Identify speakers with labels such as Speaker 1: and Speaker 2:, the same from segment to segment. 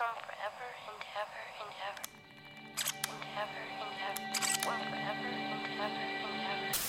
Speaker 1: some forever and ever and ever. And ever and ever. One forever and ever and ever.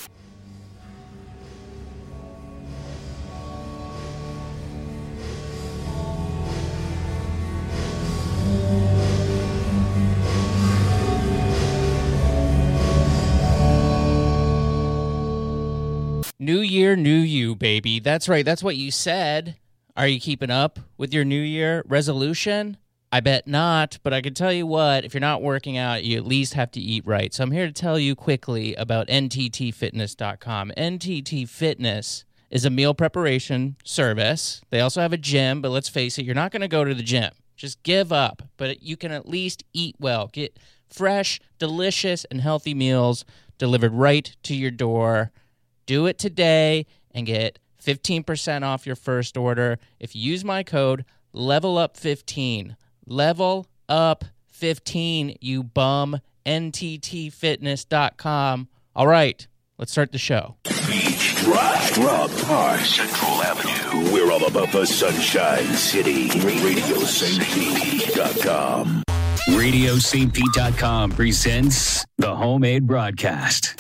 Speaker 2: New year, new you, baby. That's right. That's what you said. Are you keeping up with your New Year resolution? I bet not, but I can tell you what, if you're not working out, you at least have to eat right. So I'm here to tell you quickly about NTTfitness.com. NTT Fitness is a meal preparation service. They also have a gym, but let's face it, you're not going to go to the gym. Just give up, but you can at least eat well. Get fresh, delicious, and healthy meals delivered right to your door. Do it today and get 15% off your first order if you use my code LEVELUP15. Level up 15, you bum. NTTfitness.com. All right, let's start the show.
Speaker 3: Beach, Drive, Rock Park, Central Avenue. We're all about the Sunshine City. RadioSaintPete.com. RadioSaintPete.com presents the Homemade Broadcast.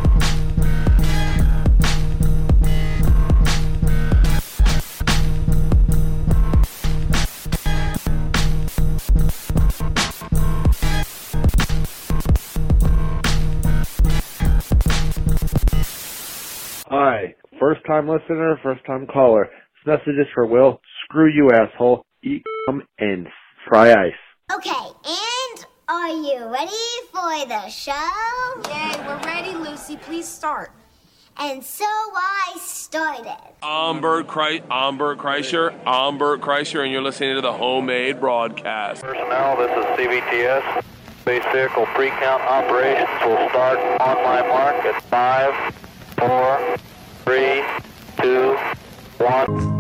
Speaker 4: Hi, first-time listener, first-time caller. This message is for Will. Screw you, asshole. Eat and fry ice.
Speaker 5: Okay, and are you ready for the show?
Speaker 6: Yay, we're ready, Lucy. Please start.
Speaker 5: And so I started.
Speaker 7: I'm Bert Kreischer, and you're listening to the Homemade Broadcast.
Speaker 8: Personnel, this is CVTS. Space vehicle pre-count operations will start on my mark at 5, 4, 3, 2, 1.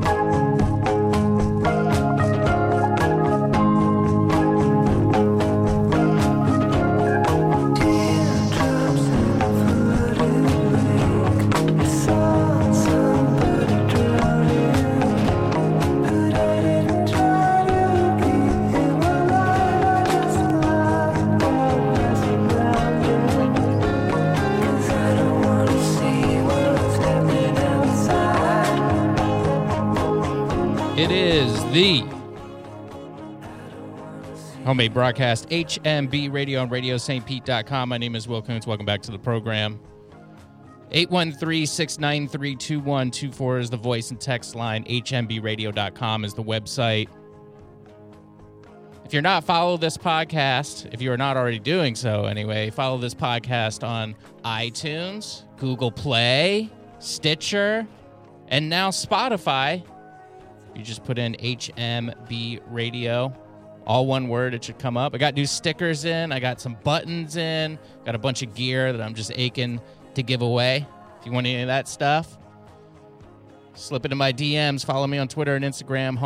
Speaker 2: It is the Homemade Broadcast, HMB Radio on RadioSaintPete.com. My name is Will Koontz. Welcome back to the program. 813-693-2124 is the voice and text line. HMBRadio.com is the website. If you're not follow this podcast, if you are not already doing so anyway, follow this podcast on iTunes, Google Play, Stitcher, and now Spotify. You just put in HMB Radio, all one word, it should come up. I got new stickers in. I got some buttons in. Got a bunch of gear that I'm just aching to give away. If you want any of that stuff, slip into my DMs. Follow me on Twitter and Instagram,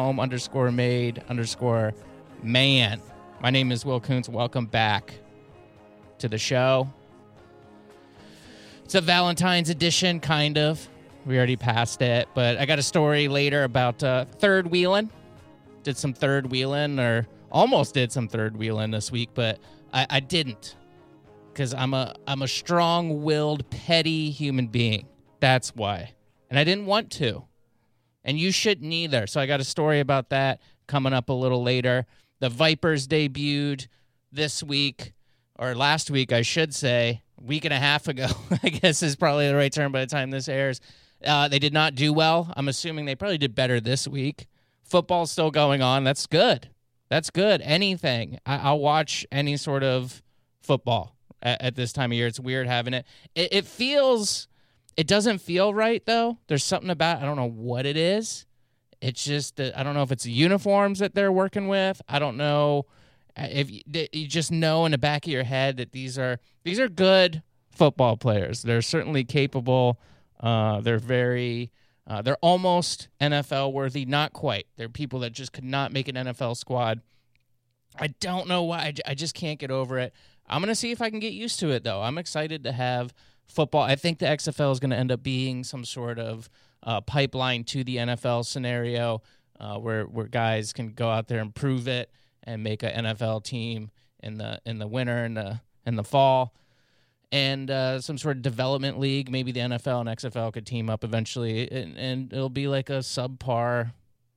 Speaker 2: home_made_man. My name is Will Koontz. Welcome back to the show. It's a Valentine's edition, kind of. We already passed it, but I got a story later about third wheeling. Did some third wheeling, or almost did some third wheeling this week, but I didn't, because I'm a strong-willed, petty human being. That's why, and I didn't want to, and you shouldn't either. So I got a story about that coming up a little later. The Vipers debuted this week, or last week, I should say, a week and a half ago. I guess is probably the right term by the time this airs. They did not do well. I'm assuming they probably did better this week. Football's still going on. That's good. That's good. Anything. I'll watch any sort of football at this time of year. It's weird having it. It doesn't feel right, though. There's something about it. I don't know what it is. It's just, I don't know if it's the uniforms that they're working with. I don't know if you just know in the back of your head that these are good football players. They're certainly capable. They're almost NFL worthy, not quite. They're people that just could not make an NFL squad. I don't know why. I just can't get over it. I'm going to see if I can get used to it, though. I'm excited to have football. I think the XFL is going to end up being some sort of pipeline to the NFL scenario where guys can go out there and prove it and make an NFL team in the winter and the fall, and some sort of development league. Maybe the NFL and XFL could team up eventually, and it'll be like a subpar,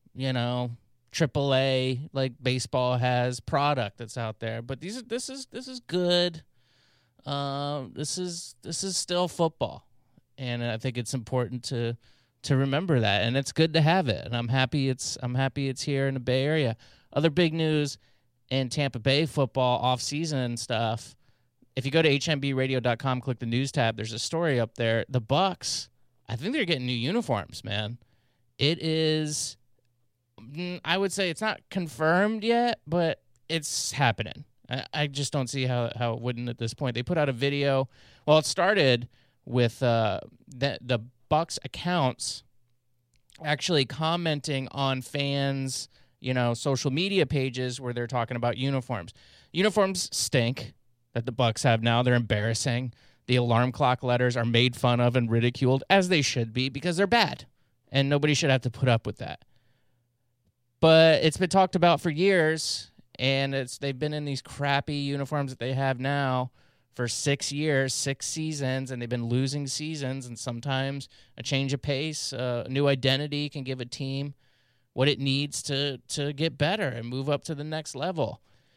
Speaker 2: AAA like baseball has product that's out there. But this is good. This is still football, and I think it's important to remember that, and it's good to have it. And I'm happy it's here in the Bay Area. Other big news in Tampa Bay football off-season stuff. If you go to hmbradio.com, click the news tab, there's a story up there. The Bucs, I think they're getting new uniforms, man. It is, I would say it's not confirmed yet, but it's happening. I just don't see how it wouldn't at this point. They put out a video. Well, it started with the Bucs accounts actually commenting on fans' social media pages where they're talking about uniforms. Uniforms stink that the Bucs have now. They're embarrassing. The alarm clock letters are made fun of and ridiculed, as they should be, because they're bad, and nobody should have to put up with that. But it's been talked about for years, and they've been in these crappy uniforms that they have now for 6 years, 6 seasons, and they've been losing seasons, and sometimes a change of pace, a new identity can give a team what it needs to get better and move up to the next level.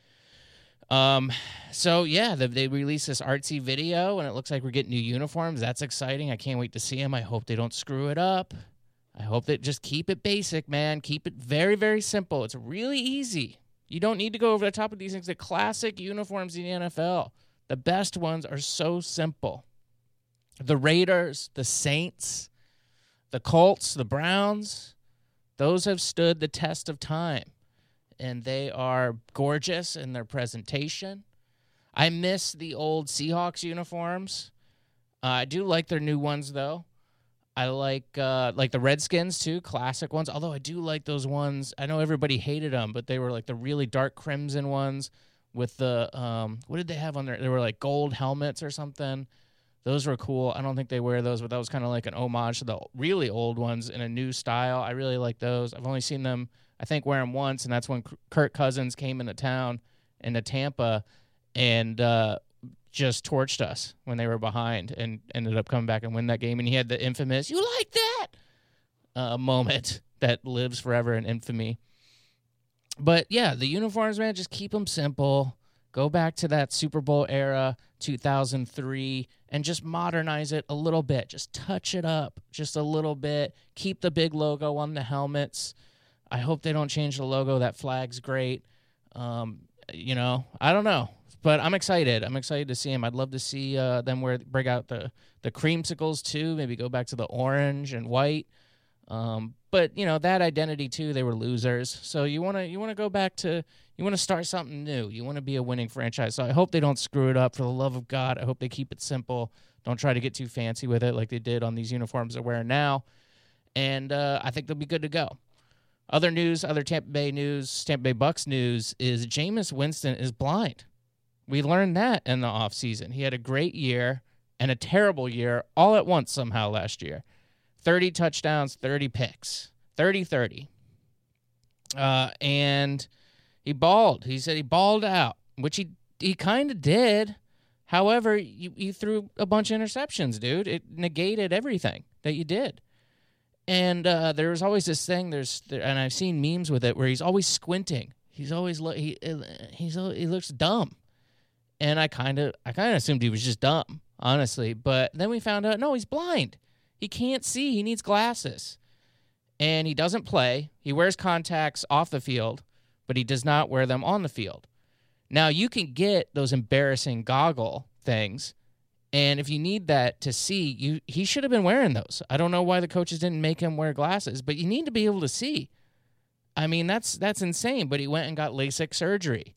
Speaker 2: So yeah, they released this artsy video, and it looks like we're getting new uniforms. That's exciting. I can't wait to see them. I hope they don't screw it up. I hope that just keep it basic, man. Keep it very, very simple. It's really easy. You don't need to go over the top of these things. The classic uniforms in the NFL, the best ones are so simple. The Raiders, the Saints, the Colts, the Browns, those have stood the test of time. And they are gorgeous in their presentation. I miss the old Seahawks uniforms. I do like their new ones, though. I like the Redskins, too, classic ones. Although I do like those ones. I know everybody hated them, but they were like the really dark crimson ones with the, what did they have on there? They were like gold helmets or something. Those were cool. I don't think they wear those, but that was kind of like an homage to the really old ones in a new style. I really like those. I've only seen them, I think, wear them once, and that's when Kirk Cousins came into Tampa, and just torched us when they were behind and ended up coming back and win that game. And he had the infamous, "You like that?" Moment that lives forever in infamy. But, yeah, the uniforms, man, just keep them simple. Go back to that Super Bowl era, 2003, and just modernize it a little bit. Just touch it up just a little bit. Keep the big logo on the helmets. I hope they don't change the logo. That flag's great. I don't know. But I'm excited. I'm excited to see them. I'd love to see them bring out the creamsicles, too. Maybe go back to the orange and white. But, that identity, too, they were losers. So you want to go back to – you want to start something new. You want to be a winning franchise. So I hope they don't screw it up. For the love of God, I hope they keep it simple. Don't try to get too fancy with it like they did on these uniforms they're wearing now. And I think they'll be good to go. Other news, other Tampa Bay Bucs news is Jameis Winston is blind. We learned that in the offseason. He had a great year and a terrible year all at once somehow last year. 30 touchdowns, 30 picks. 30-30. And he balled. He said he balled out, which he kind of did. However, you threw a bunch of interceptions, dude. It negated everything that you did. And there was always this thing. And I've seen memes with it where he's always squinting. He's always he looks dumb. And I kind of assumed he was just dumb, honestly. But then we found out, no, he's blind. He can't see. He needs glasses. And he doesn't play. He wears contacts off the field, but he does not wear them on the field. Now, you can get those embarrassing goggle things, and if you need that to see, he should have been wearing those. I don't know why the coaches didn't make him wear glasses, but you need to be able to see. I mean, that's insane, but he went and got LASIK surgery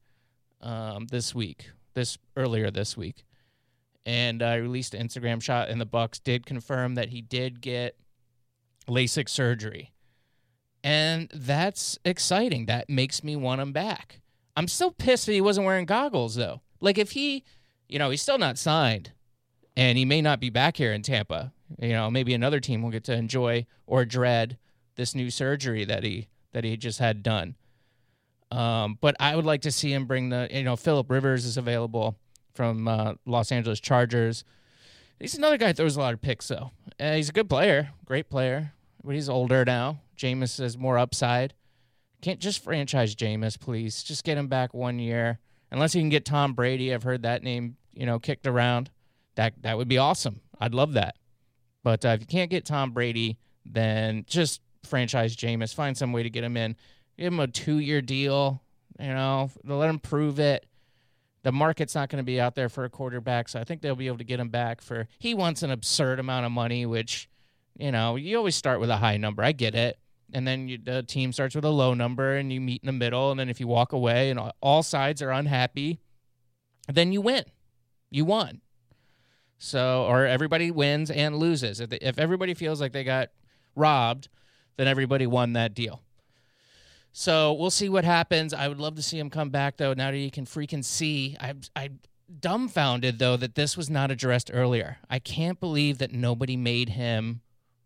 Speaker 2: earlier this week. And I released an Instagram shot, and the Bucs did confirm that he did get LASIK surgery. And that's exciting. That makes me want him back. I'm still pissed that he wasn't wearing goggles, though. Like, if he's still not signed, and he may not be back here in Tampa. Maybe another team will get to enjoy or dread this new surgery that he just had done. But I would like to see him bring Phillip Rivers is available from Los Angeles Chargers. He's another guy who throws a lot of picks, though. He's a good player, great player, but he's older now. Jameis has more upside. Can't just franchise Jameis, please. Just get him back 1 year. Unless you can get Tom Brady. I've heard that name, kicked around. That would be awesome. I'd love that. But if you can't get Tom Brady, then just franchise Jameis. Find some way to get him in. Give him a 2-year deal. Let him prove it. The market's not going to be out there for a quarterback, so I think they'll be able to get him back for. He wants an absurd amount of money, which, you always start with a high number. I get it. And then the team starts with a low number, and you meet in the middle. And then if you walk away and all sides are unhappy, then you win. You won. So, or everybody wins and loses. If everybody feels like they got robbed, then everybody won that deal. So we'll see what happens. I would love to see him come back, though, now that he can freaking see. I'm dumbfounded, though, that this was not addressed earlier. I can't believe that nobody made him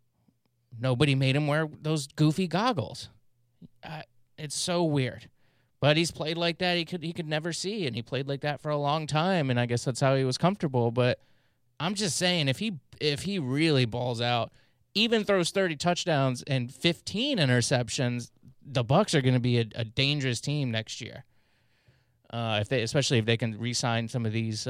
Speaker 2: wear those goofy goggles. It's so weird. But he's played like that. He could never see, and he played like that for a long time, and I guess that's how he was comfortable. But I'm just saying, if he really balls out, even throws 30 touchdowns and 15 interceptions, the Bucs are going to be a dangerous team next year. Especially if they can re-sign some of these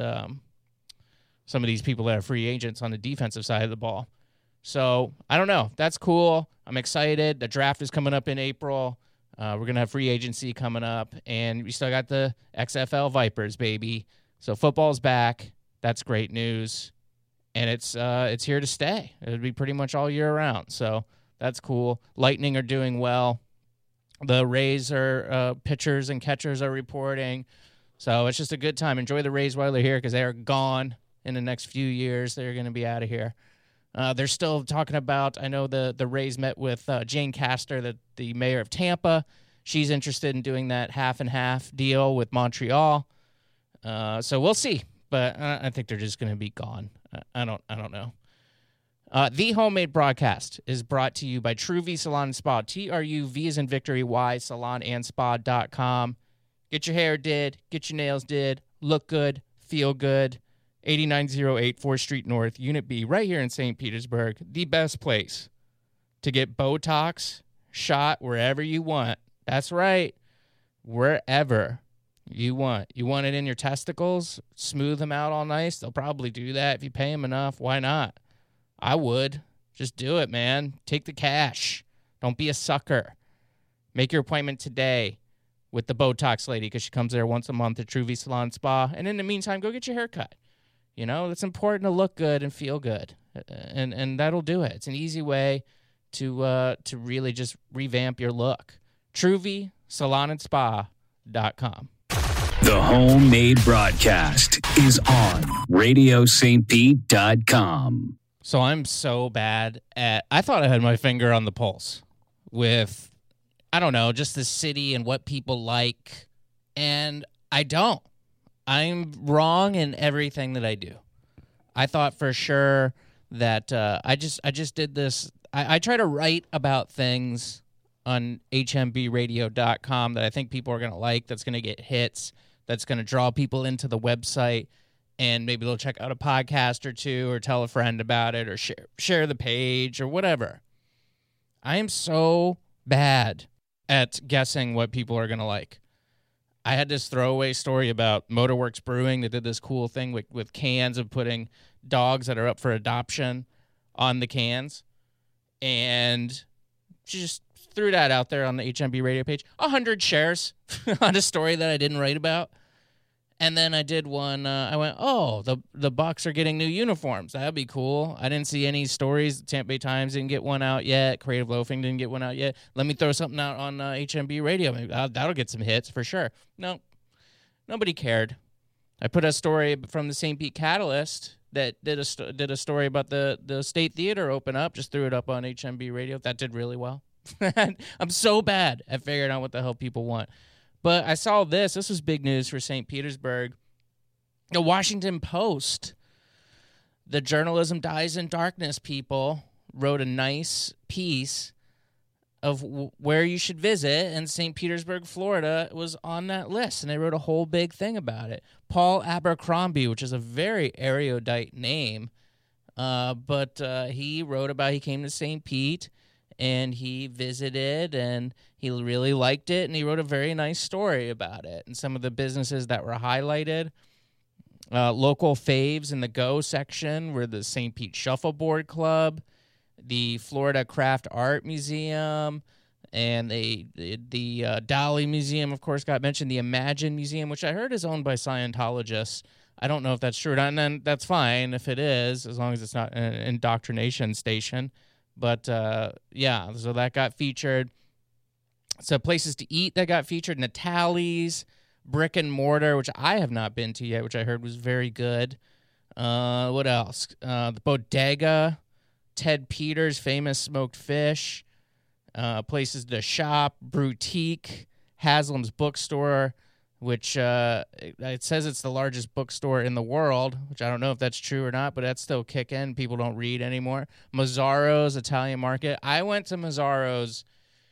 Speaker 2: people that are free agents on the defensive side of the ball. So I don't know. That's cool. I'm excited. The draft is coming up in April. We're going to have free agency coming up, and we still got the XFL Vipers, baby. So football's back. That's great news, and it's here to stay. It'll be pretty much all year round. So that's cool. Lightning are doing well. The Rays are pitchers and catchers are reporting. So it's just a good time. Enjoy the Rays while they're here because they are gone in the next few years. They're going to be out of here. They're still talking about, I know the Rays met with Jane Castor, the mayor of Tampa. She's interested in doing that half-and-half deal with Montreal. So we'll see. But I think they're just going to be gone. I don't know. The Homemade Broadcast is brought to you by True V Salon and Spa. TRUV as in Victory, Y, salonandspa.com. Get your hair did, get your nails did, look good, feel good. 8908 4th Street North, Unit B, right here in St. Petersburg. The best place to get Botox shot wherever you want. That's right, wherever you want. You want it in your testicles? Smooth them out all nice? They'll probably do that if you pay them enough. Why not? I would. Just do it, man. Take the cash. Don't be a sucker. Make your appointment today with the Botox lady because she comes there once a month at True V Salon Spa. And in the meantime, go get your hair cut. It's important to look good and feel good. And that'll do it. It's an easy way to really just revamp your look. True V salonandspa.com.
Speaker 3: The Homemade Broadcast is on RadioSt.Pete.com.
Speaker 2: So I'm so bad at, I thought I had my finger on the pulse with, I don't know, just the city and what people like. And I don't. I'm wrong in everything that I do. I thought for sure that I just did this. I try to write about things on hmbradio.com that I think people are going to like, that's going to get hits, that's going to draw people into the website, and maybe they'll check out a podcast or two or tell a friend about it or share the page or whatever. I am so bad at guessing what people are going to like. I had this throwaway story about Motorworks Brewing. They did this cool thing with cans of putting dogs that are up for adoption on the cans. And just threw that out there on the HMB radio page. 100 shares on a story that I didn't write about. And then I did one, I went, oh, the Bucs are getting new uniforms. That'd be cool. I didn't see any stories. Tampa Bay Times didn't get one out yet. Creative Loafing didn't get one out yet. Let me throw something out on HMB radio. Maybe that'll get some hits for sure. No, nobody cared. I put a story from the St. Pete Catalyst that did a story about the State Theater open up. Just threw it up on HMB radio. That did really well. I'm so bad at figuring out what the hell people want. But I saw this. This was big news for St. Petersburg. The Washington Post, the Journalism Dies in Darkness people, wrote a nice piece of where you should visit, and St. Petersburg, Florida was on that list, and they wrote a whole big thing about it. Paul Abercrombie, which is a very erudite name, but he wrote about he came to St. Pete, and he visited, and he really liked it, and he wrote a very nice story about it, and some of the businesses that were highlighted. Local faves in the Go section were the St. Pete Shuffleboard Club, the Florida Craft Art Museum, and the Dolly Museum, of course, got mentioned. The Imagine Museum, which I heard is owned by Scientologists. I don't know if that's true or not, and then that's fine if it is, as long as it's not an indoctrination station. But, yeah, so that got featured. So places to eat that got featured, Natalie's, Brick and Mortar, which I have not been to yet, which I heard was very good. What else? The Bodega, Ted Peters' famous smoked fish, places to shop, Boutique, Haslam's bookstore, which it says it's the largest bookstore in the world, which I don't know if that's true or not, but that's still kicking. People don't read anymore. Mazzaro's Italian Market. I went to Mazzaro's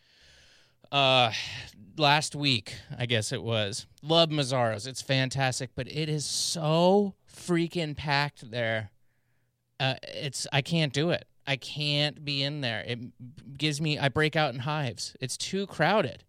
Speaker 2: last week, I guess it was. Love Mazzaro's. It's fantastic, but it is so freaking packed there. I can't do it. I can't be in there. I break out in hives. It's too crowded.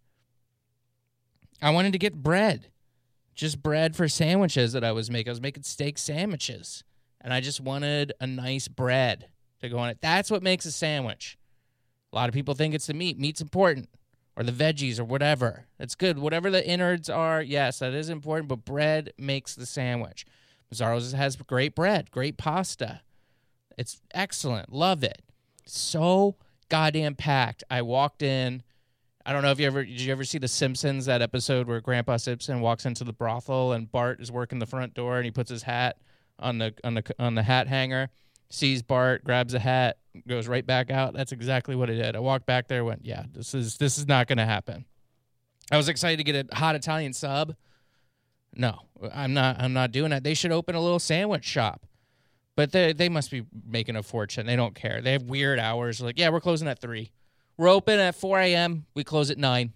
Speaker 2: I wanted to get bread. Just bread for sandwiches that I was making. I was making steak sandwiches, and I just wanted a nice bread to go on it. That's what makes a sandwich. A lot of people think it's the meat. Meat's important. Or the veggies or whatever. It's good. Whatever the innards are, yes, that is important, but bread makes the sandwich. Mazzaro's has great bread, great pasta. It's excellent. Love it. So goddamn packed. I walked in. I don't know if did you ever see The Simpsons, that episode where Grandpa Simpson walks into the brothel and Bart is working the front door and he puts his hat on the hat hanger, sees Bart, grabs a hat, goes right back out. That's exactly what I did. I walked back there, went, yeah, this is not going to happen. I was excited to get a hot Italian sub. No, I'm not doing that. They should open a little sandwich shop. But they must be making a fortune. They don't care. They have weird hours. Like, yeah, we're closing at 3. We're open at 4 a.m. We close at 9.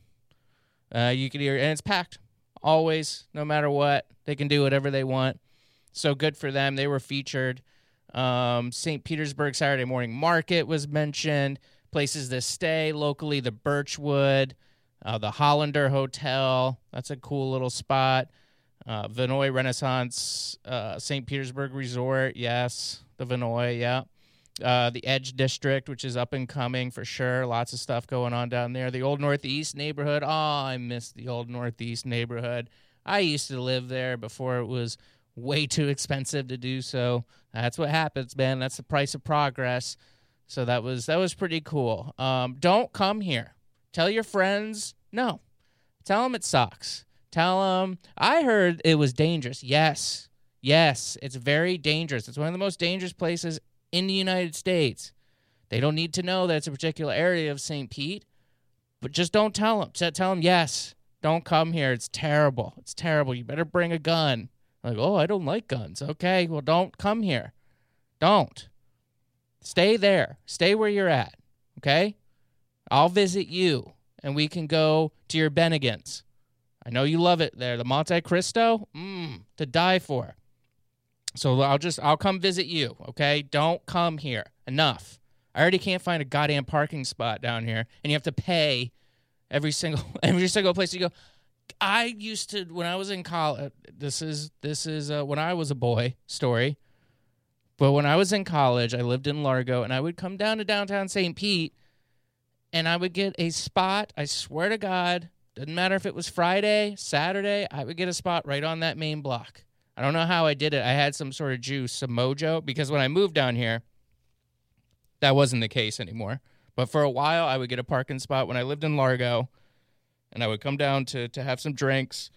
Speaker 2: You can hear, and it's packed. Always, no matter what. They can do whatever they want. So good for them. They were featured. St. Petersburg Saturday Morning Market was mentioned. Places to stay locally, the Birchwood, the Hollander Hotel. That's a cool little spot. Vinoy Renaissance, St. Petersburg Resort. Yes, the Vinoy, yeah. The Edge District, which is up and coming for sure. Lots of stuff going on down there. The Old Northeast neighborhood. Oh, I miss the Old Northeast neighborhood. I used to live there before it was way too expensive to do so. That's what happens, man. That's the price of progress. So that was pretty cool. Don't come here. Tell your friends no. Tell them it sucks. Tell them I heard it was dangerous. Yes, it's very dangerous. It's one of the most dangerous places in the United States. They don't need to know that it's a particular area of St. Pete, but just don't tell them. Tell them, yes, don't come here. It's terrible. It's terrible. You better bring a gun. Like, oh, I don't like guns. Okay, well, don't come here. Don't. Stay there. Stay where you're at, okay? I'll visit you, and we can go to your Bennigan's. I know you love it there. The Monte Cristo, to die for. So I'll come visit you, okay? Don't come here. Enough. I already can't find a goddamn parking spot down here, and you have to pay every single place you go. I used to, when I was in college, this is when I was a boy story, but when I was in college, I lived in Largo, and I would come down to downtown St. Pete, and I would get a spot, I swear to God, doesn't matter if it was Friday, Saturday, I would get a spot right on that main block. I don't know how I did it. I had some sort of juice, some mojo, because when I moved down here, that wasn't the case anymore. But for a while, I would get a parking spot when I lived in Largo, and I would come down to have some drinks.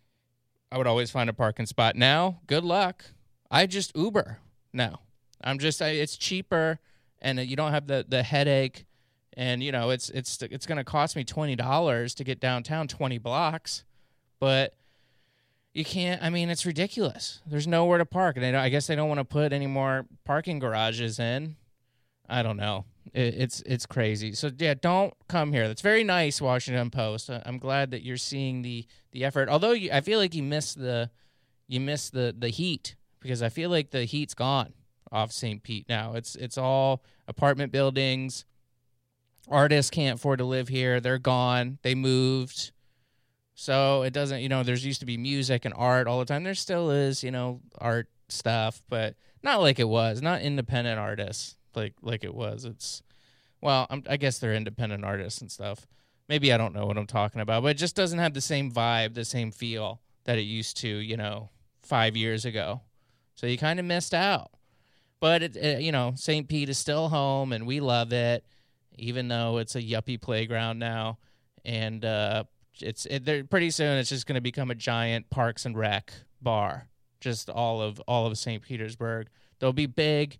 Speaker 2: I would always find a parking spot. Now, good luck. I just Uber now. It's cheaper, and you don't have the headache. And, you know, it's going to cost me $20 to get downtown 20 blocks. But you can't, I mean, it's ridiculous. There's nowhere to park. And I guess they don't want to put any more parking garages in. I don't know. It's crazy. So yeah, don't come here. That's very nice, Washington Post. I'm glad that you're seeing the effort. Although I feel like you missed the heat, because I feel like the heat's gone off St. Pete now. It's all apartment buildings. Artists can't afford to live here. They're gone. They moved. So it doesn't, there's used to be music and art all the time. There still is, art stuff, but not like it was. Not independent artists like it was. I guess they're independent artists and stuff. Maybe I don't know what I'm talking about, but it just doesn't have the same vibe, the same feel that it used to, 5 years ago. So you kind of missed out. But, St. Pete is still home, and we love it, even though it's a yuppie playground now. And pretty soon it's just going to become a giant Parks and Rec bar, just all of St. Petersburg. They'll be big,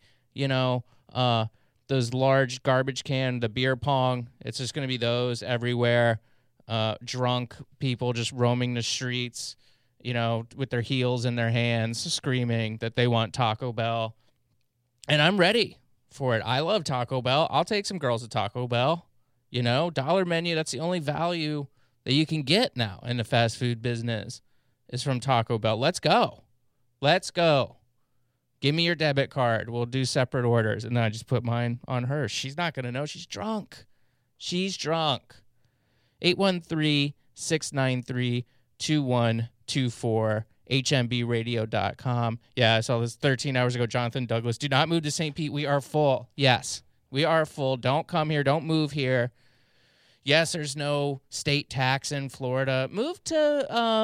Speaker 2: those large garbage the beer pong. It's just going to be those everywhere. Drunk people just roaming the streets, with their heels in their hands, screaming that they want Taco Bell. And I'm ready for it. I love Taco Bell. I'll take some girls to Taco Bell. Dollar menu, that's the only value that you can get now in the fast food business is from Taco Bell. Let's go. Give me your debit card. We'll do separate orders. And then I just put mine on her. She's not going to know. She's drunk. 813-693-2124. HMBradio.com. Yeah, I saw this 13 hours ago. Jonathan Douglas. Do not move to St. Pete. We are full. Yes, we are full. Don't come here. Don't move here. Yes, there's no state tax in Florida. Move to,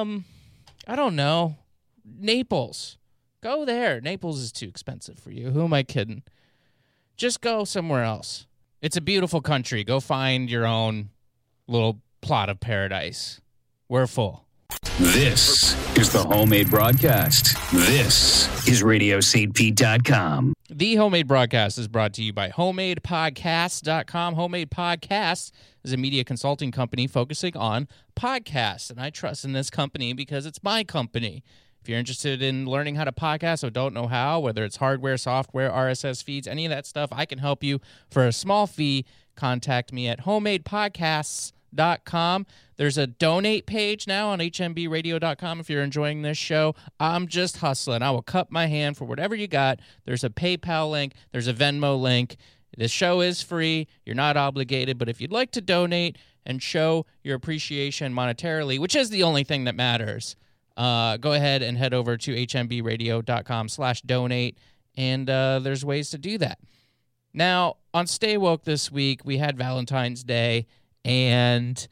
Speaker 2: I don't know, Naples. Go there. Naples is too expensive for you. Who am I kidding? Just go somewhere else. It's a beautiful country. Go find your own little plot of paradise. We're full.
Speaker 3: This is the Homemade Broadcast. This is RadioStPete.com.
Speaker 2: The Homemade Broadcast is brought to you by HomemadePodcasts.com. Homemade Podcasts is a media consulting company focusing on podcasts, and I trust in this company because it's my company. If you're interested in learning how to podcast or don't know how, whether it's hardware, software, RSS feeds, any of that stuff, I can help you for a small fee. Contact me at HomemadePodcasts.com. There's a donate page now on hmbradio.com if you're enjoying this show. I'm just hustling. I will cut my hand for whatever you got. There's a PayPal link. There's a Venmo link. This show is free. You're not obligated. But if you'd like to donate and show your appreciation monetarily, which is the only thing that matters, go ahead and head over to hmbradio.com/donate, and there's ways to do that. Now, on Stay Woke this week, we had Valentine's Day, and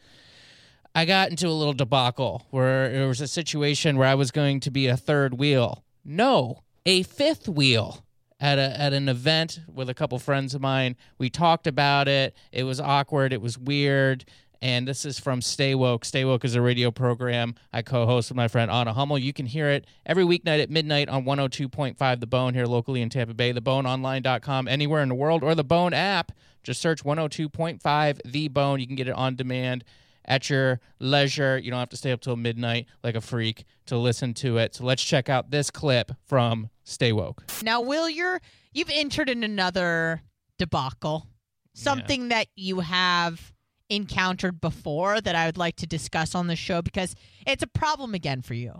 Speaker 2: I got into a little debacle where there was a situation where I was going to be a third wheel. No, a fifth wheel at an event with a couple friends of mine. We talked about it. It was awkward. It was weird. And this is from Stay Woke. Stay Woke is a radio program I co-host with my friend Anna Hummel. You can hear it every weeknight at midnight on 102.5 The Bone here locally in Tampa Bay, theboneonline.com, anywhere in the world, or the Bone app. Just search 102.5 The Bone. You can get it on demand at your leisure. You don't have to stay up till midnight like a freak to listen to it. So let's check out this clip from Stay Woke.
Speaker 9: Now, Will, you've entered in another debacle, something that you have encountered before that I would like to discuss on the show because it's a problem again for you.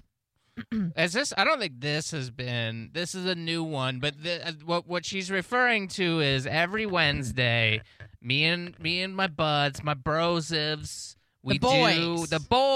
Speaker 2: I don't think this is a new one, but what she's referring to is every Wednesday, me and my buds, my brosivs, we do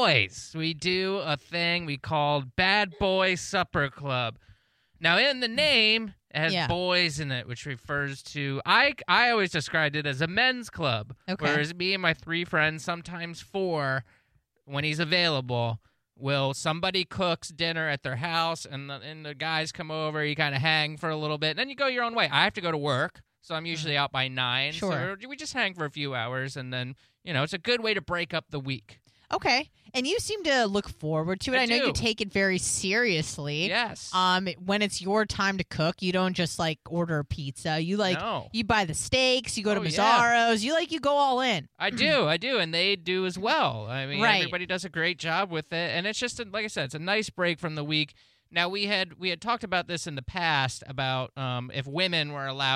Speaker 2: a thing we called Bad Boy Supper Club. Now, in the name, it has boys in it, which refers to, I always described it as a men's club. Okay. Whereas me and my three friends, sometimes four, when he's available, somebody cooks dinner at their house, and the guys come over, you kind of hang for a little bit, and then you go your own way. I have to go to work, so I'm usually out by 9.
Speaker 9: Sure.
Speaker 2: So we just hang for a few hours, and then, it's a good way to break up the week.
Speaker 9: Okay. And you seem to look forward to it. I know you take it very seriously.
Speaker 2: Yes.
Speaker 9: When it's your time to cook, you don't just order pizza. You you buy the steaks, you go to Mazzaro's, you go all in.
Speaker 2: I do, and they do as well. I mean, everybody does a great job with it, and it's just like I said, it's a nice break from the week. Now we had talked about this in the past about if women were allowed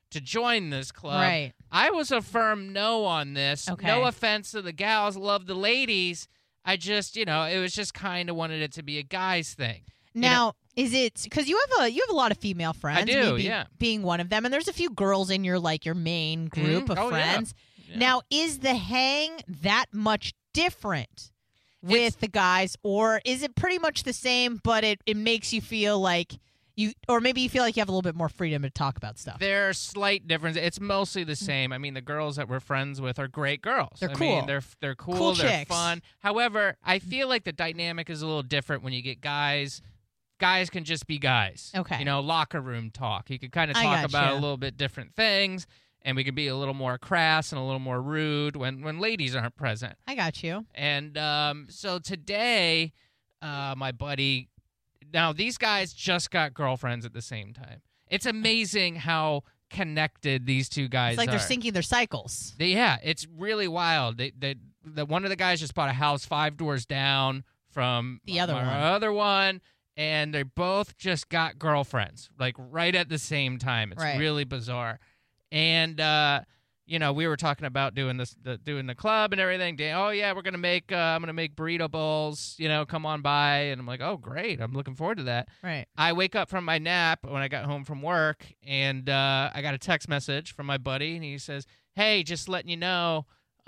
Speaker 2: to join this club.
Speaker 9: Right.
Speaker 2: I was a firm no on this.
Speaker 9: Okay.
Speaker 2: No offense to the gals, love the ladies. I just, it was just kind of wanted it to be a guy's thing.
Speaker 9: Now, is it because you have a lot of female friends?
Speaker 2: I do,
Speaker 9: maybe
Speaker 2: yeah.
Speaker 9: Being one of them, and there's a few girls in your main group of friends.
Speaker 2: Yeah.
Speaker 9: Now, is the hang that much different with the guys, or is it pretty much the same? But it makes you feel like or maybe you feel like you have a little bit more freedom to talk about stuff.
Speaker 2: There are slight differences. It's mostly the same. I mean, the girls that we're friends with are great girls.
Speaker 9: They're
Speaker 2: I
Speaker 9: cool.
Speaker 2: mean, they're cool.
Speaker 9: Cool
Speaker 2: They're
Speaker 9: chicks.
Speaker 2: fun. However, I feel like the dynamic is a little different when you get guys. Guys can just be guys.
Speaker 9: Okay.
Speaker 2: Locker room talk. You can kind of
Speaker 9: I
Speaker 2: talk
Speaker 9: gotcha.
Speaker 2: about a little bit different things, and we can be a little more crass and a little more rude when ladies aren't present.
Speaker 9: I got you.
Speaker 2: And so today, my buddy. Now, these guys just got girlfriends at the same time. It's amazing how connected these two guys
Speaker 9: It's like
Speaker 2: are.
Speaker 9: they're syncing their cycles.
Speaker 2: Yeah, it's really wild. The one of the guys just bought a house 5 doors down from
Speaker 9: The other
Speaker 2: our
Speaker 9: one.
Speaker 2: other one, and they both just got girlfriends, like right at the same time. It's
Speaker 9: Right.
Speaker 2: really bizarre. And we were talking about doing the club and everything. Oh yeah, we're gonna make I'm gonna make burrito bowls. Come on by. And I'm like, oh great, I'm looking forward to that.
Speaker 9: Right.
Speaker 2: I wake up from my nap when I got home from work, and I got a text message from my buddy, and he says, hey, just letting you know,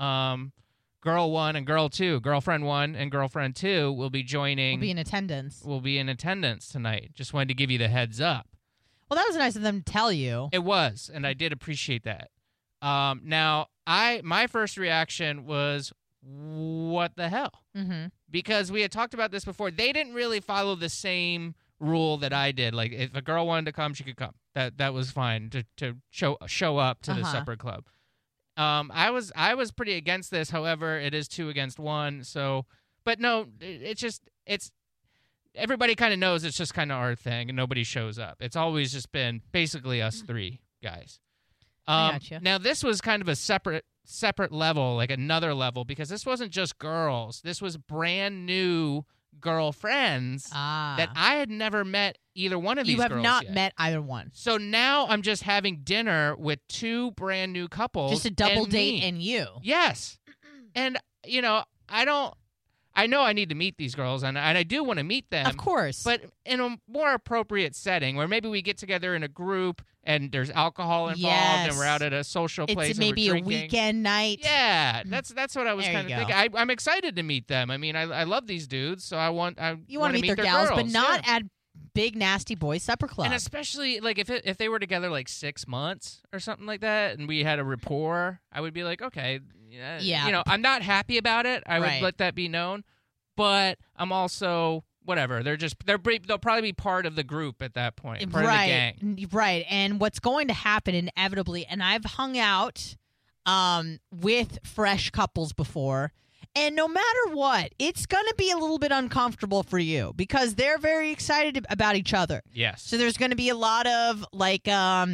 Speaker 2: girl 1 and girl 2, girlfriend 1 and girlfriend 2 will be joining.
Speaker 9: We'll be in attendance.
Speaker 2: Will be in attendance tonight. Just wanted to give you the heads up.
Speaker 9: Well, that was nice of them to tell you.
Speaker 2: It was, and I did appreciate that. Now, my first reaction was, what the hell?
Speaker 9: Mm-hmm.
Speaker 2: Because we had talked about this before. They didn't really follow the same rule that I did. Like, if a girl wanted to come, she could come. That was fine to show up to the supper club. I was pretty against this. However, it is 2 against 1. So, but no, it's everybody kind of knows it's just kind of our thing, and nobody shows up. It's always just been basically us 3 guys.
Speaker 9: I gotcha.
Speaker 2: Now, this was kind of a separate level, like another level, because this wasn't just girls. This was brand new girlfriends that I had never met either one of these girls.
Speaker 9: You have not
Speaker 2: yet.
Speaker 9: met either one.
Speaker 2: So now I'm just having dinner with 2 brand new couples.
Speaker 9: Just a double
Speaker 2: and
Speaker 9: date
Speaker 2: me.
Speaker 9: and you.
Speaker 2: Yes. And, I know I need to meet these girls, and I do want to meet them.
Speaker 9: Of course.
Speaker 2: But in a more appropriate setting where maybe we get together in a group and there's alcohol involved and we're out at a social place
Speaker 9: It's
Speaker 2: and
Speaker 9: maybe
Speaker 2: we're
Speaker 9: a
Speaker 2: drinking.
Speaker 9: weekend night.
Speaker 2: Yeah, that's what I was
Speaker 9: There
Speaker 2: kind
Speaker 9: you
Speaker 2: of
Speaker 9: go.
Speaker 2: thinking. I'm excited to meet them. I mean, I love these dudes, so
Speaker 9: You want to meet their
Speaker 2: their
Speaker 9: gals,
Speaker 2: girls.
Speaker 9: but not
Speaker 2: Yeah.
Speaker 9: at Big Nasty Boys Supper Club.
Speaker 2: And especially like if they were together like 6 months or something like that, and we had a rapport, I would be like, okay,
Speaker 9: Yeah.
Speaker 2: I'm not happy about it. I
Speaker 9: Right.
Speaker 2: would let that be known, but I'm also whatever. They'll probably be part of the group at that point, part of the gang.
Speaker 9: Right. And what's going to happen inevitably, and I've hung out with fresh couples before, and no matter what, it's going to be a little bit uncomfortable for you because they're very excited about each other.
Speaker 2: Yes.
Speaker 9: So there's going to be a lot of like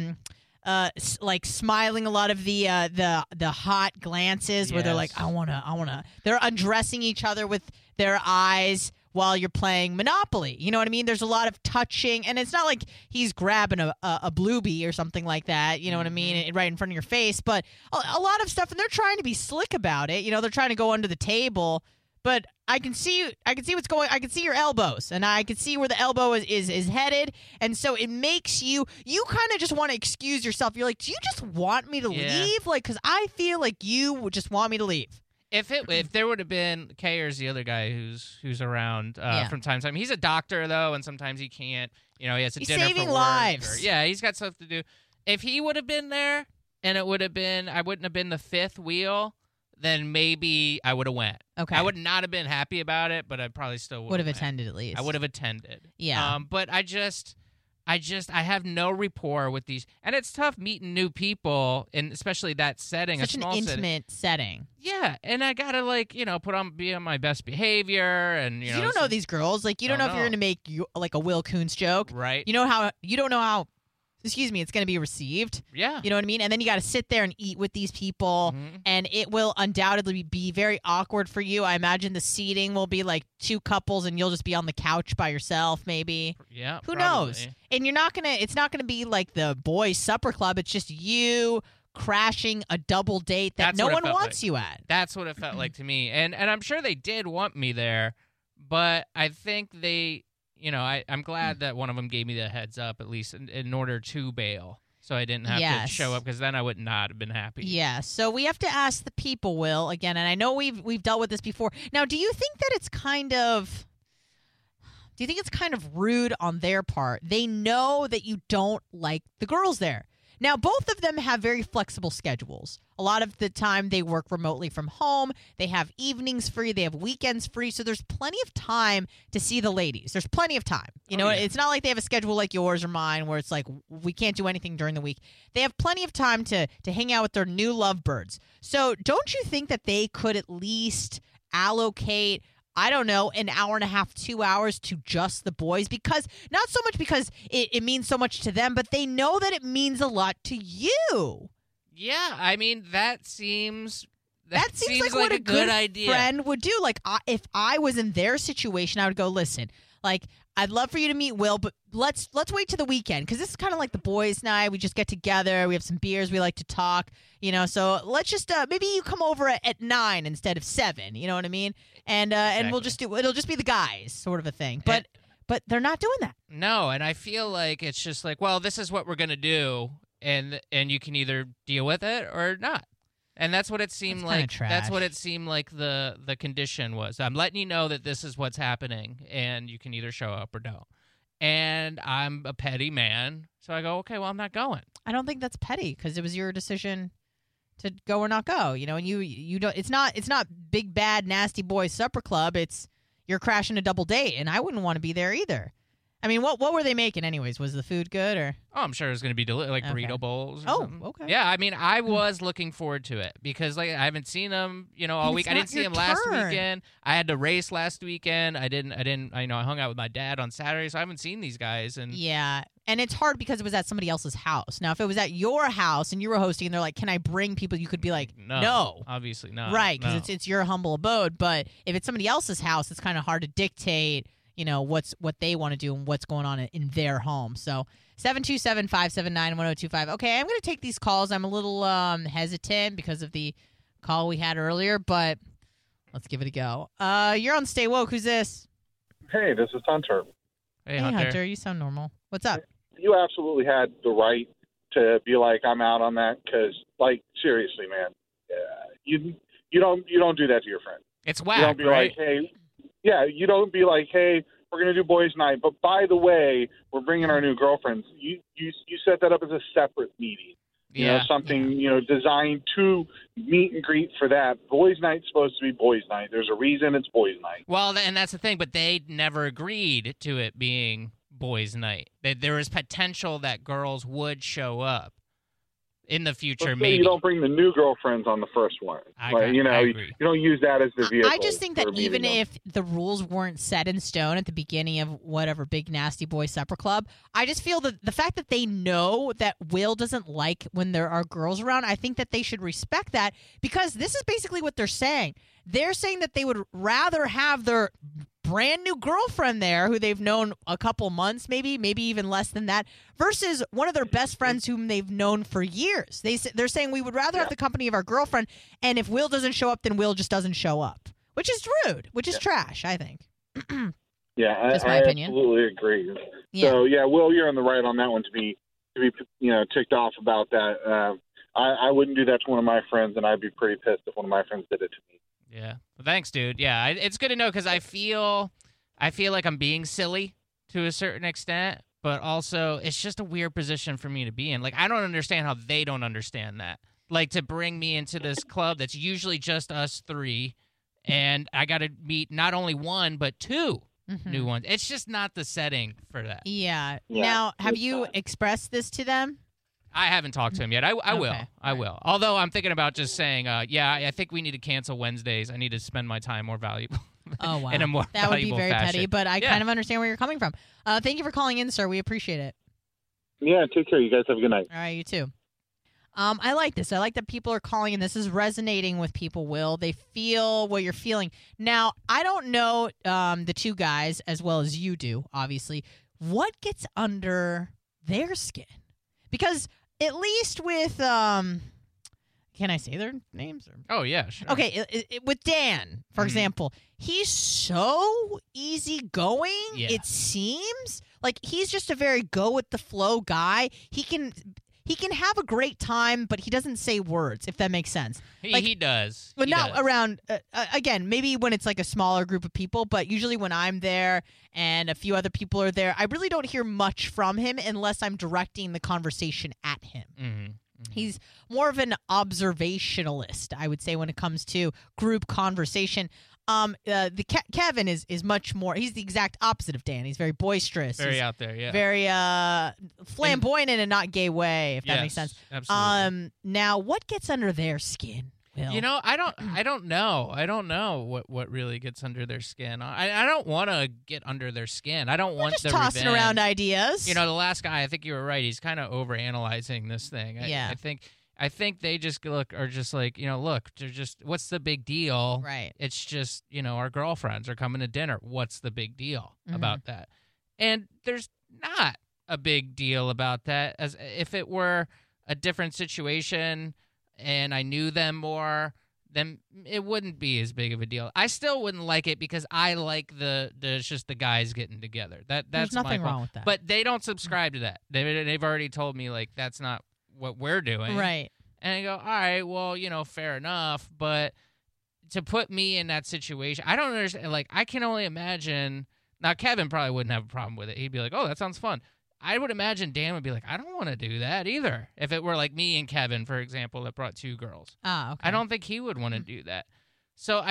Speaker 9: smiling, a lot of the hot glances where they're like,
Speaker 2: Yes.
Speaker 9: I wanna. They're undressing each other with their eyes while you're playing Monopoly. You know what I mean? There's a lot of touching, and it's not like he's grabbing a Bluebee or something like that. You know what I mean? Right in front of your face, but a lot of stuff, and they're trying to be slick about it. You know, they're trying to go under the table. But I can see what's going. I can see your elbows, and I can see where the elbow is headed, and so it makes you kind of just want to excuse yourself. You're like, do you just want me to leave? Like, because I feel like you would just want me to leave.
Speaker 2: If there would have been Kay or the other guy who's around from time to time. He's a doctor though, and sometimes he can't. He has a
Speaker 9: He's
Speaker 2: dinner
Speaker 9: saving
Speaker 2: for work
Speaker 9: lives.
Speaker 2: He's got stuff to do. If he would have been there, and I wouldn't have been the 5th wheel, then maybe I would have went.
Speaker 9: Okay.
Speaker 2: I would not have been happy about it, but I probably still
Speaker 9: Would have attended at least.
Speaker 2: I would have attended.
Speaker 9: Yeah.
Speaker 2: But I have no rapport with these, and it's tough meeting new people, and especially that setting,
Speaker 9: Such
Speaker 2: a
Speaker 9: an
Speaker 2: small
Speaker 9: intimate setting.
Speaker 2: Yeah, and I gotta be on my best behavior, and
Speaker 9: You don't know these girls. Like, you don't know if you're going to make like a Will Coons joke.
Speaker 2: Right.
Speaker 9: You don't know how it's going to be received.
Speaker 2: Yeah.
Speaker 9: You know what I mean? And then you got to sit there and eat with these people, and it will undoubtedly be very awkward for you. I imagine the seating will be like 2 couples, and you'll just be on the couch by yourself, maybe.
Speaker 2: Yeah.
Speaker 9: Who
Speaker 2: probably.
Speaker 9: knows? And it's not going to be like the boys' supper club. It's just you crashing a double date that no one wants you at.
Speaker 2: That's what it felt like to me. And I'm sure they did want me there, but I think they, I'm glad that one of them gave me the heads up, at least in order to bail, so I didn't have to show up, because then I would not have been happy.
Speaker 9: Yeah, so we have to ask the people, Will, again, and I know we've dealt with this before. Now, do you think that it's kind of rude on their part? They know that you don't like the girls there. Now, both of them have very flexible schedules. A lot of the time, they work remotely from home. They have evenings free. They have weekends free. So there's plenty of time to see the ladies. There's plenty of time. It's not like they have a schedule like yours or mine where it's like we can't do anything during the week. They have plenty of time to hang out with their new lovebirds. So don't you think that they could at least allocate, I don't know, an hour and a half, 2 hours to just the boys? Because not so much because it means so much to them, but they know that it means a lot to you.
Speaker 2: Yeah, I mean, that seems
Speaker 9: like what a good
Speaker 2: idea.
Speaker 9: Friend would do. Like, if I was in their situation, I would go, listen, like, I'd love for you to meet Will, but let's wait to the weekend, because this is kind of like the boys' night. We just get together. We have some beers. We like to talk, so let's just maybe you come over at 9 instead of 7. You know what I mean? And we'll just it'll just be the guys, sort of a thing. But they're not doing that.
Speaker 2: No, and I feel like it's just like, well, this is what we're gonna do, and you can either deal with it or not. And that's what it seemed like. That's what it seemed like the condition was. I'm letting you know that this is what's happening, and you can either show up or don't. And I'm a petty man, so I go, okay, well, I'm not going.
Speaker 9: I don't think that's petty, because it was your decision to go or not go. And you don't. It's not big bad nasty boy supper club. It's you're crashing a double date, and I wouldn't want to be there either. I mean, what were they making anyways? Was the food good or?
Speaker 2: Oh, I'm sure it was going to be burrito bowls. Or something.
Speaker 9: Okay.
Speaker 2: Yeah, I mean, I was looking forward to it because I haven't seen them, all week. I didn't see them last weekend. I had to race last weekend. I hung out with my dad on Saturday, so I haven't seen these guys. And
Speaker 9: yeah, and it's hard because it was at somebody else's house. Now, if it was at your house and you were hosting, and they're like, "Can I bring people?" You could be like, "No,
Speaker 2: obviously not."
Speaker 9: Right, because it's your humble abode. But if it's somebody else's house, it's kind of hard to dictate. What they want to do and what's going on in their home. So 727-579-1025. Okay, I'm going to take these calls. I'm a little hesitant because of the call we had earlier, but let's give it a go. You're on Stay Woke. Who's this?
Speaker 10: Hey, this is Hunter.
Speaker 2: Hey, Hunter.
Speaker 9: You sound normal. What's up?
Speaker 10: You absolutely had the right to be like, I'm out on that, because, seriously, man, you don't do that to your friend.
Speaker 2: It's whack,
Speaker 10: you don't be
Speaker 2: right?
Speaker 10: Like, hey, yeah, you don't be like, hey, we're going to do boys' night, but by the way, we're bringing our new girlfriends. You set that up as a separate meeting. Something, designed to meet and greet for that. Boys' night's supposed to be boys' night. There's a reason it's boys' night.
Speaker 2: Well, and that's the thing, but they never agreed to it being boys' night. There was potential that girls would show up in the future, maybe.
Speaker 10: You don't bring the new girlfriends on the first one.
Speaker 2: I agree.
Speaker 10: You don't use that as the vehicle.
Speaker 9: I just think that even if the rules weren't set in stone at the beginning of whatever big nasty boy supper club, I just feel that the fact that they know that Will doesn't like when there are girls around, I think that they should respect that, because this is basically what they're saying. They're saying that they would rather have their brand new girlfriend there who they've known a couple months, maybe even less than that, versus one of their best friends whom they've known for years. They're saying we would rather have the company of our girlfriend, and if Will doesn't show up, then Will just doesn't show up, which is rude, which is trash, I think.
Speaker 10: Yeah,
Speaker 9: Just my
Speaker 10: I
Speaker 9: opinion.
Speaker 10: absolutely agree.
Speaker 9: Yeah.
Speaker 10: So, Will, you're on the right on that one to be ticked off about that. I wouldn't do that to one of my friends, and I'd be pretty pissed if one of my friends did it to me.
Speaker 2: Yeah. Well, thanks, dude. Yeah, it's good to know, because I feel like I'm being silly to a certain extent, but also it's just a weird position for me to be in. I don't understand how they don't understand that. To bring me into this club that's usually just us three, and I got to meet not only one but two new ones. It's just not the setting for that.
Speaker 9: Yeah. Now, have you expressed this to them?
Speaker 2: I haven't talked to him yet. I will. I will. Although I'm thinking about just saying, I think we need to cancel Wednesdays. I need to spend my time more valuable.
Speaker 9: Oh, wow.
Speaker 2: In a more
Speaker 9: that would be
Speaker 2: valuable
Speaker 9: very
Speaker 2: fashion.
Speaker 9: petty, but I kind of understand where you're coming from. Thank you for calling in, sir. We appreciate it.
Speaker 10: Yeah, take care. You guys have a good night.
Speaker 9: All right, you too. I like this. I like that people are calling, and this is resonating with people, Will. They feel what you're feeling. Now, I don't know the two guys as well as you do, obviously. What gets under their skin? Because at least with, can I say their names?
Speaker 2: Oh, yeah, sure.
Speaker 9: Okay, with Dan, for example, he's so easygoing, it seems. Like, he's just a very go-with-the-flow guy. He can have a great time, but he doesn't say words, if that makes sense.
Speaker 2: He does.
Speaker 9: But not around, again, maybe when it's like a smaller group of people, but usually when I'm there and a few other people are there, I really don't hear much from him unless I'm directing the conversation at him.
Speaker 2: Mm-hmm.
Speaker 9: He's more of an observationalist, I would say, when it comes to group conversation. Kevin is much more. He's the exact opposite of Dan. He's very boisterous.
Speaker 2: Very out there, yeah.
Speaker 9: Very flamboyant in a not gay way, if that makes sense.
Speaker 2: Absolutely.
Speaker 9: Now, what gets under their skin, Will?
Speaker 2: You know, I don't know. I don't know what really gets under their skin. I don't want to get under their skin. I don't want
Speaker 9: just
Speaker 2: the
Speaker 9: tossing
Speaker 2: revenge.
Speaker 9: around ideas.
Speaker 2: You know, the last guy, I think you were right. He's kind of overanalyzing this thing.
Speaker 9: Yeah.
Speaker 2: I think they just are just like, you know, look, they're just, what's the big deal?
Speaker 9: Right.
Speaker 2: It's just, you know, our girlfriends are coming to dinner. What's the big deal about that? And there's not a big deal about that. As if it were a different situation and I knew them more, then it wouldn't be as big of a deal. I still wouldn't like it because I like it's just the guys getting together. That's
Speaker 9: There's nothing wrong with that.
Speaker 2: But they don't subscribe to that. They've already told me, like, that's not what we're doing.
Speaker 9: Right.
Speaker 2: And I go, all right, well, you know, fair enough. But to put me in that situation, I don't understand. Like, I can only imagine. Now, Kevin probably wouldn't have a problem with it. He'd be like, oh, that sounds fun. I would imagine Dan would be like, I don't want to do that either. If it were like me and Kevin, for example, that brought two girls.
Speaker 9: Ah, okay.
Speaker 2: I don't think he would want to do that. So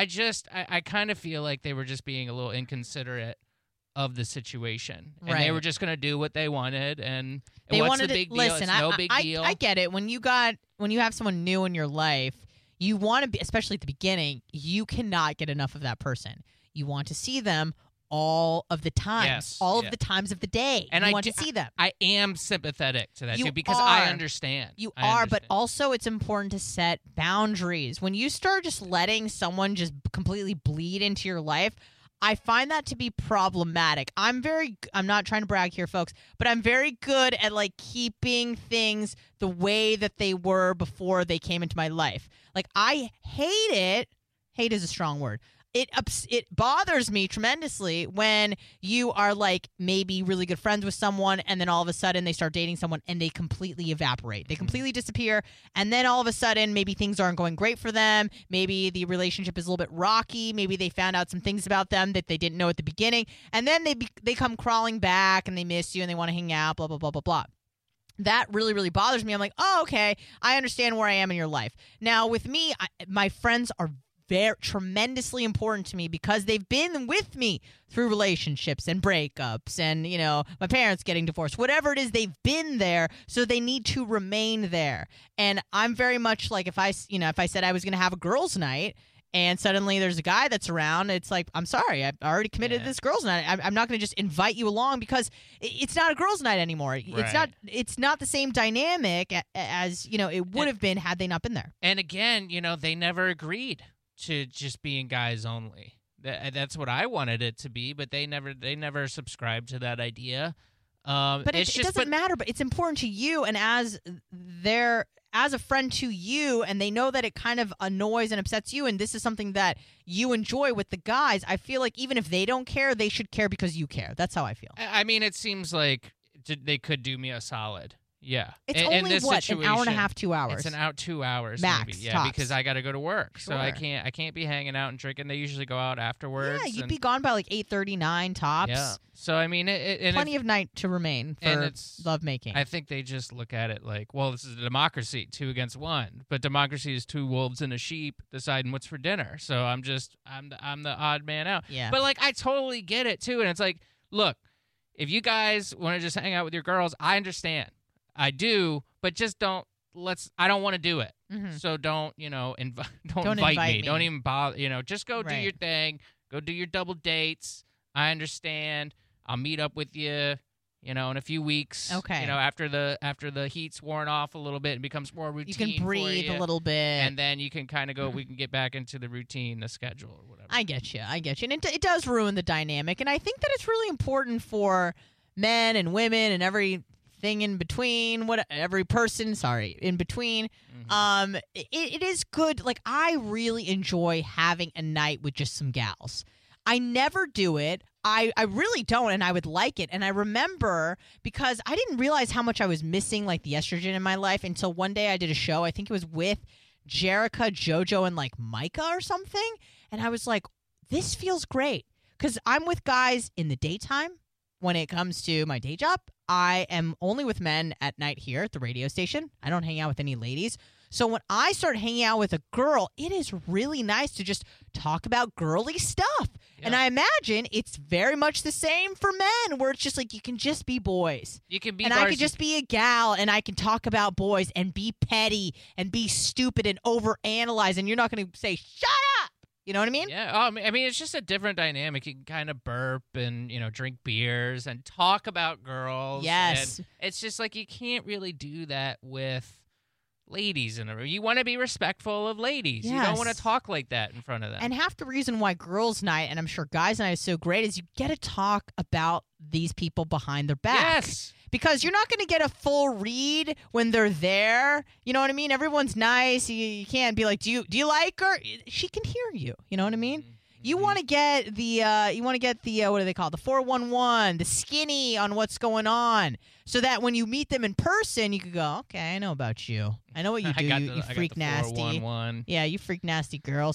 Speaker 2: I kind of feel like they were just being a little inconsiderate of the situation. And they were just going to do what they wanted. And
Speaker 9: they
Speaker 2: what's
Speaker 9: wanted
Speaker 2: the big
Speaker 9: to,
Speaker 2: deal?
Speaker 9: listen,
Speaker 2: It's no big deal.
Speaker 9: I get it. When you have someone new in your life, you want to be, especially at the beginning, you cannot get enough of that person. You want to see them all of the times, all of the times of the day.
Speaker 2: And
Speaker 9: you want to see them.
Speaker 2: I am sympathetic to that
Speaker 9: You
Speaker 2: too because
Speaker 9: are.
Speaker 2: I understand.
Speaker 9: You
Speaker 2: I
Speaker 9: are,
Speaker 2: understand.
Speaker 9: but also it's important to set boundaries. When you start just letting someone just completely bleed into your life, I find that to be problematic. I'm not trying to brag here, folks, but I'm very good at like keeping things the way that they were before they came into my life. Like, I hate it. Hate is a strong word. It bothers me tremendously when you are like maybe really good friends with someone and then all of a sudden they start dating someone and they completely evaporate. They completely disappear, and then all of a sudden maybe things aren't going great for them. Maybe the relationship is a little bit rocky. Maybe they found out some things about them that they didn't know at the beginning, and then they come crawling back and they miss you and they want to hang out, blah, blah, blah, blah, blah. That really, really bothers me. I'm like, oh, okay, I understand where I am in your life. Now, with me, my friends are tremendously important to me because they've been with me through relationships and breakups and, you know, my parents getting divorced, whatever it is, they've been there, so they need to remain there. And I'm very much like, if I said I was going to have a girls' night and suddenly there's a guy that's around, it's like, I'm sorry, I've already committed to this girls' night. I'm not going to just invite you along because it's not a girls' night anymore.
Speaker 2: Right.
Speaker 9: It's not the same dynamic as, you know, it would have been had they not been there.
Speaker 2: And again, you know, they never agreed to just being guys only. That's what I wanted it to be, but they never subscribed to that idea.
Speaker 9: But it doesn't matter. But it's important to you, and as a friend to you, and they know that it kind of annoys and upsets you, and this is something that you enjoy with the guys. I feel like even if they don't care, they should care because you care. That's how I feel.
Speaker 2: I mean, it seems like they could do me a solid. Yeah.
Speaker 9: It's only an hour and a half, 2 hours.
Speaker 2: It's 2 hours
Speaker 9: max.
Speaker 2: Maybe. Yeah,
Speaker 9: tops.
Speaker 2: because I got to go to work,
Speaker 9: Sure.
Speaker 2: so I can't be hanging out and drinking. They usually go out afterwards.
Speaker 9: Yeah, you'd be gone by like 8:39 tops.
Speaker 2: Yeah. So I mean,
Speaker 9: plenty of night to remain for lovemaking.
Speaker 2: I think they just look at it like, well, this is a democracy, 2 against 1, but democracy is 2 wolves and a sheep deciding what's for dinner. So I'm the odd man out.
Speaker 9: Yeah.
Speaker 2: But like, I totally get it too, and it's like, look, if you guys want to just hang out with your girls, I understand. I do, but just don't. I don't want to do it.
Speaker 9: Mm-hmm.
Speaker 2: So don't invite me. Don't even bother. Just go do your thing. Go do your double dates. I understand. I'll meet up with you. You know, in a few weeks,
Speaker 9: Okay.
Speaker 2: you know, after the heat's worn off a little bit, it becomes more routine.
Speaker 9: You can breathe
Speaker 2: for you,
Speaker 9: a little bit.
Speaker 2: and then you can kind of go. We can get back into the routine, the schedule, or whatever.
Speaker 9: I get you. And it does ruin the dynamic. And I think that it's really important for men and women and everything in between, every person, in between. It is good. Like, I really enjoy having a night with just some gals. I never do it. I really don't, and I would like it. And I remember, because I didn't realize how much I was missing, like, the estrogen in my life until one day I did a show. I think it was with Jerica, JoJo, and, like, Micah or something. And I was like, this feels great. Because I'm with guys in the daytime when it comes to my day job. I am only with men at night here at the radio station. I don't hang out with any ladies. So when I start hanging out with a girl, it is really nice to just talk about girly stuff. Yeah. And I imagine it's very much the same for men, where it's just like you can just be boys.
Speaker 2: You can be,
Speaker 9: and I can just be a gal, and I can talk about boys and be petty and be stupid and overanalyze, and you're not going to say, shut up! You know what I mean?
Speaker 2: Yeah. I mean, it's just a different dynamic. You can kind of burp and, you know, drink beers and talk about girls.
Speaker 9: Yes.
Speaker 2: And it's just like you can't really do that with ladies in a room. You want to be respectful of ladies.
Speaker 9: Yes.
Speaker 2: You don't want to talk like that in front of them.
Speaker 9: And half the reason why girls' night, and I'm sure guys' night is so great, is you get to talk about these people behind their back.
Speaker 2: Yes.
Speaker 9: Because you're not going to get a full read when they're there. You know what I mean? Everyone's nice. You can't be like, do you like her? She can hear you. You know what I mean? You want to get the what do they call it? The 411, the skinny on what's going on, so that when you meet them in person, you could go, okay, I know about you. I know what you do. You freak nasty. Yeah, you freak nasty girl.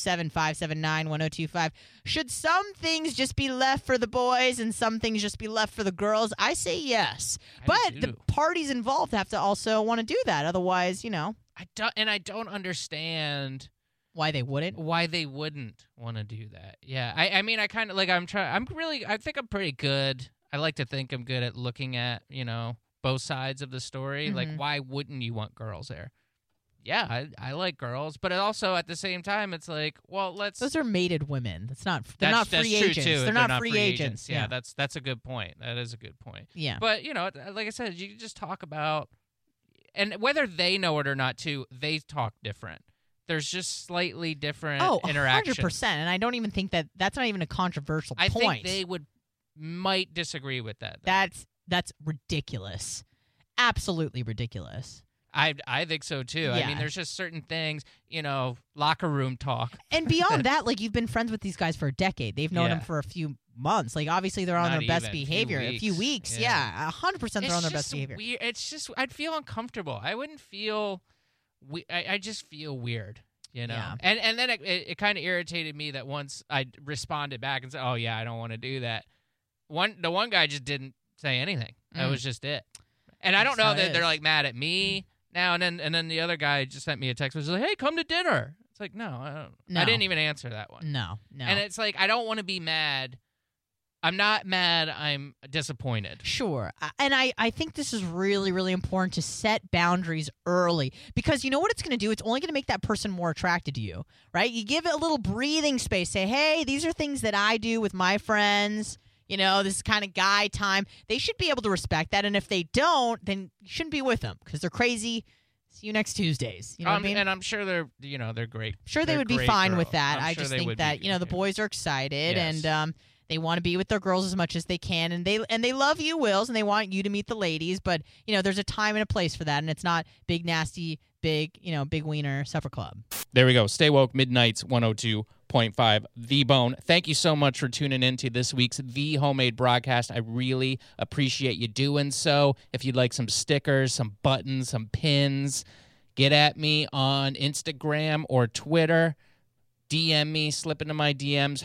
Speaker 9: 727-579-1025. Should some things just be left for the boys and some things just be left for the girls? I say yes. But the parties involved have to also want to do that. Otherwise, you know.
Speaker 2: I don't understand
Speaker 9: why they wouldn't
Speaker 2: want to do that. Yeah. I mean, I kind of like, I think I'm pretty good. I like to think I'm good at looking at, you know, both sides of the story.
Speaker 9: Mm-hmm.
Speaker 2: Like, why wouldn't you want girls there? Yeah, I like girls, but also at the same time, it's like, well, those
Speaker 9: are mated women. They're not free agents.
Speaker 2: True too.
Speaker 9: They're not free agents.
Speaker 2: Yeah, that's a good point. That is a good point.
Speaker 9: Yeah.
Speaker 2: But, you know, like I said, you can just talk about, and whether they know it or not too, they talk different. There's just slightly different interactions.
Speaker 9: 100%. And I don't even think that's not even a controversial point.
Speaker 2: I think they might disagree with that, though.
Speaker 9: That's ridiculous. Absolutely ridiculous.
Speaker 2: I think so, too.
Speaker 9: Yeah.
Speaker 2: I mean, there's just certain things, you know, locker room talk.
Speaker 9: And beyond that, like, you've been friends with these guys for a decade. They've known them for a few months. Like, obviously, they're on their best behavior. A few weeks. Yeah, 100% they're on their best behavior.
Speaker 2: Weird. It's just, I'd feel uncomfortable. I wouldn't feel, I just feel weird. You know,
Speaker 9: yeah.
Speaker 2: And then it kind of irritated me that once I responded back and said, "Oh yeah, I don't want to do that." The one guy just didn't say anything. That was just it. And I don't know that they're like mad at me now. And then the other guy just sent me a text, which was like, "Hey, come to dinner." It's like, no, I didn't even answer that one.
Speaker 9: No.
Speaker 2: And it's like, I don't want to be mad. I'm not mad. I'm disappointed.
Speaker 9: Sure. And I think this is really, really important to set boundaries early, because you know what it's going to do? It's only going to make that person more attracted to you, right? You give it a little breathing space. Say, hey, these are things that I do with my friends. You know, this is kind of guy time. They should be able to respect that. And if they don't, then you shouldn't be with them because they're crazy. See you next Tuesdays. You know what I mean?
Speaker 2: And I'm sure they're great.
Speaker 9: Sure, they would be fine with that. I just think that, the boys are excited and they want to be with their girls as much as they can, and they love you, Wills, and they want you to meet the ladies. But there's a time and a place for that, and it's not big nasty, big wiener supper club.
Speaker 2: There we go. Stay woke. Midnights 102.5 The Bone. Thank you so much for tuning in to this week's The Homemade Broadcast. I really appreciate you doing so. If you'd like some stickers, some buttons, some pins, get at me on Instagram or Twitter. DM me, slip into my DMs,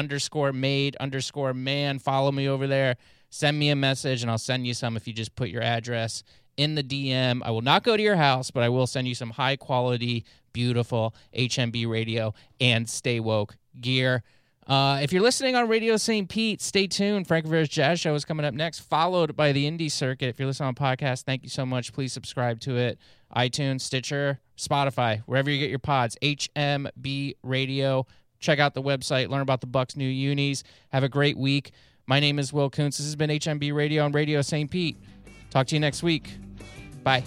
Speaker 2: home_made_man. Follow me over there. Send me a message, and I'll send you some if you just put your address in the DM. I will not go to your house, but I will send you some high-quality, beautiful HMB radio and Stay Woke gear. If you're listening on Radio St. Pete, stay tuned. Frank Rivera's Jazz Show is coming up next, followed by the Indie Circuit. If you're listening on podcast, thank you so much. Please subscribe to it. iTunes, Stitcher, Spotify, wherever you get your pods. HMB Radio. Check out the website. Learn about the Bucks' new unis. Have a great week. My name is Will Kuntz. This has been HMB Radio on Radio St. Pete. Talk to you next week. Bye.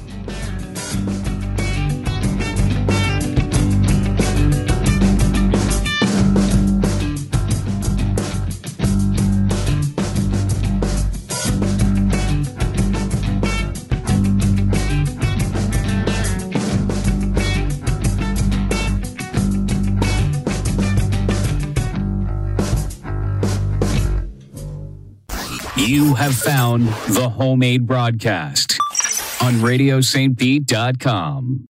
Speaker 11: You have found the Homemade Broadcast on RadioSt.Pete.com.